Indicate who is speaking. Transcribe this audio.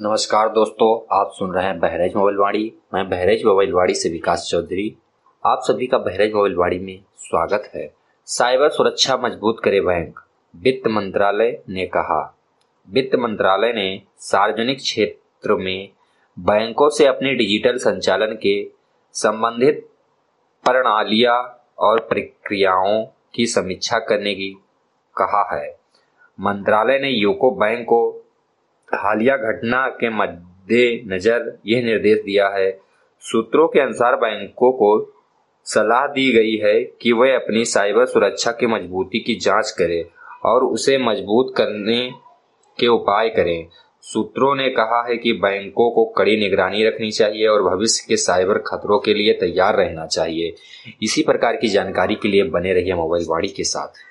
Speaker 1: नमस्कार दोस्तों, आप सुन रहे हैं बहराइच मोबाइल वाणी। मैं बहराइच मोबाइल वाणी से विकास चौधरी। आप सभी का बहराइच मोबाइल वाणी में स्वागत है। साइबर सुरक्षा मजबूत करे बैंक, वित्त मंत्रालय ने कहा। वित्त मंत्रालय ने सार्वजनिक क्षेत्र में बैंकों से अपने डिजिटल संचालन के संबंधित प्रणालियां और प्रक्रियाओं की समीक्षा करने की कहा है। मंत्रालय ने यूको बैंक को हालिया घटना के मद्देनजर यह निर्देश दिया है। सूत्रों के अनुसार बैंकों को सलाह दी गई है कि वे अपनी साइबर सुरक्षा की मजबूती की जांच करें और उसे मजबूत करने के उपाय करें। सूत्रों ने कहा है कि बैंकों को कड़ी निगरानी रखनी चाहिए और भविष्य के साइबर खतरों के लिए तैयार रहना चाहिए। इसी प्रकार की जानकारी के लिए बने रहिए मोबाइल वाणी के साथ।